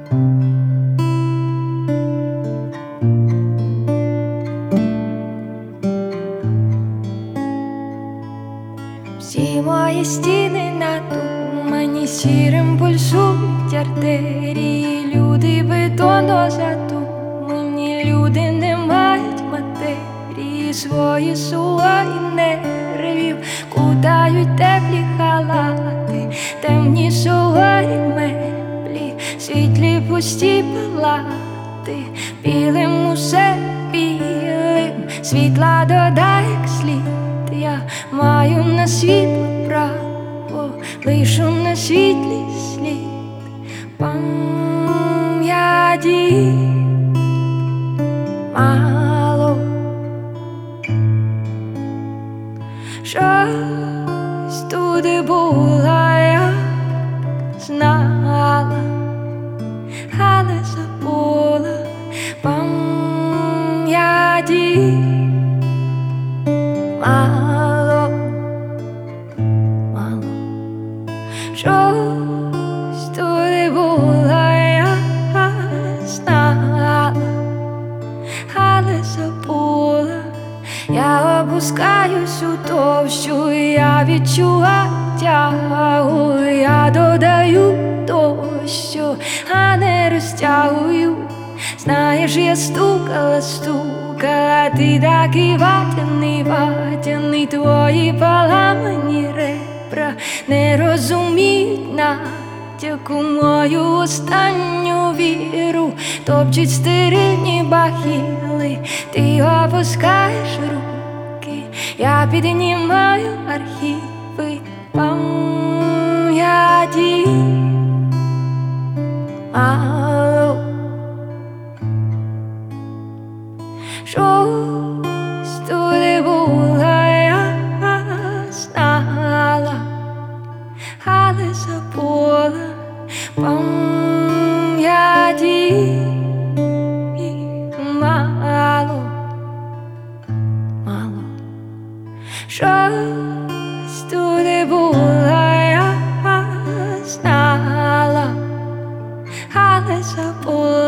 Всі мої стіни надумані, сірим пульсують артерії. Люди бетонно задумані, люди не мають матерії. Свої сувої нервів кутають теплі халати, темні суворі меблі, світлі пусті палати. Білим усе білим, світла додає як слід. Я маю на світло право, лишу на світлі слід пам'яті мало, щось туди була, я знала, але забула пам'яті мало, мало, щось туди була, я знала, але забула. Я опускаюсь у товщу, я відчуваю тягу, я додаю дощу, а не розтягую. Знаєш, я стукала, ти такий ватяний, твої поламані ребра не розуміють натяку мою останню віру. Топчуть стерильні бахіли, ти опускаєш руки, я піднімаю архіви пам'яті мало, щось туди була, я знала, але забула пам'яті мало, мало, щось туди була, я знала, але забула.